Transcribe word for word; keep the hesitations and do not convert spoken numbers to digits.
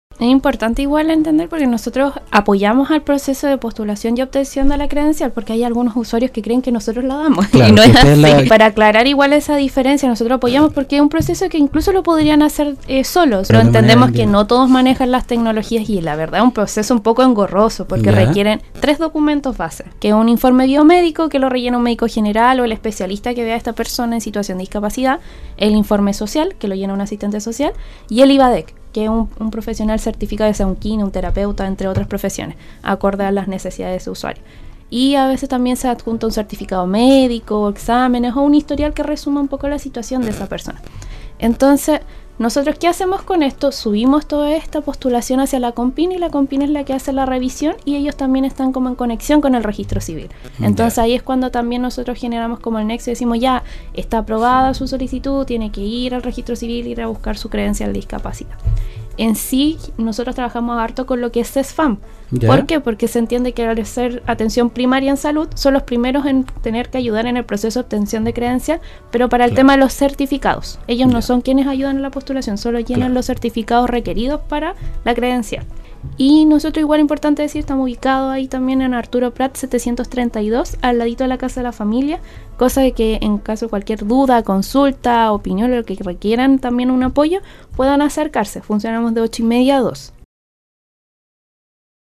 Es importante igual entender porque nosotros apoyamos al proceso de postulación y obtención de la credencial porque hay algunos usuarios que creen que nosotros la damos claro, y no es así. La... Para aclarar igual esa diferencia, nosotros apoyamos porque es un proceso que incluso lo podrían hacer eh, solos, pero entendemos que no todos manejan las tecnologías y la verdad es un proceso un poco engorroso porque ¿ya? requieren tres documentos base, que es un informe biomédico que lo rellena un médico general o el especialista que vea a esta persona en situación de discapacidad, el informe social que lo llena un asistente social y el IVADEC, que es un, un profesional certificado, ya sea un quine, un terapeuta, entre otras profesiones, acorde a las necesidades de su usuario. Y a veces también se adjunta un certificado médico, exámenes o un historial que resuma un poco la situación de esa persona. Entonces, nosotros, ¿qué hacemos con esto? Subimos toda esta postulación hacia la Compin y la Compin es la que hace la revisión y ellos también están como en conexión con el registro civil. Entonces yeah. ahí es cuando también nosotros generamos como el nexo y decimos ya, está aprobada su solicitud, tiene que ir al registro civil y ir a buscar su credencial de discapacidad. En sí, nosotros trabajamos harto con lo que es CESFAM. ¿Ya? ¿Por qué? Porque se entiende que al ser atención primaria en salud, son los primeros en tener que ayudar en el proceso de obtención de credencial, pero para el claro. tema de los certificados. Ellos ya. no son quienes ayudan en la postulación, solo llenan claro. los certificados requeridos para la credencial. Y nosotros, igual importante decir, estamos ubicados ahí también en Arturo Prat setecientos treinta y dos, al ladito de la Casa de la Familia, cosa de que en caso de cualquier duda, consulta, opinión, lo que requieran también un apoyo, puedan acercarse. Funcionamos de ocho y media a dos.